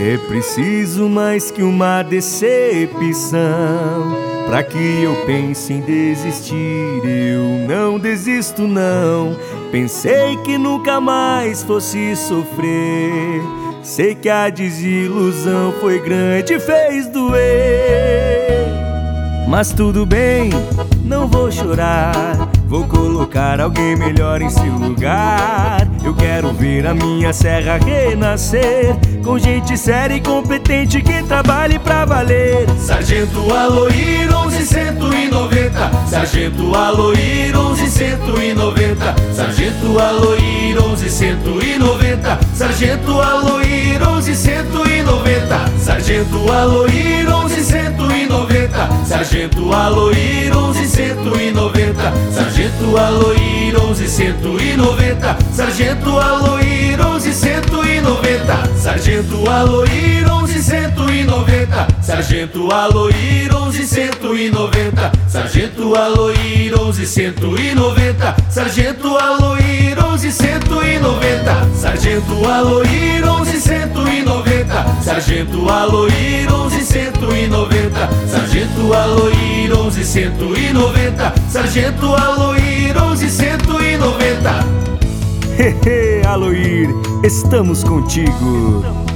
É preciso mais que uma decepção pra que eu pense em desistir. Eu não desisto não. Pensei que nunca mais fosse sofrer. Sei que a desilusão foi grande e fez doer. Mas tudo bem, não vou chorar. Vou colocar alguém melhor em seu lugar. Eu quero ver a minha serra renascer, com gente séria e competente que trabalhe pra valer. Sargento Aloir 11190, Sargento Aloir 11190, Sargento Aloir 11190, Sargento Aloir 11190, Sargento Aloir 11190, Sargento Aloir 11190, Sargento Aloir 11190, Sargento Aloir 11190, Sargento Aloir 11190, Sargento Aloir 11190, Sargento Aloir 11190, Sargento Aloir 11190, Sargento Aloir 11190, Sargento Aloir 11190, Sargento Aloir 11190, Sargento Aloir 11190. Hehe, Aloir, estamos contigo.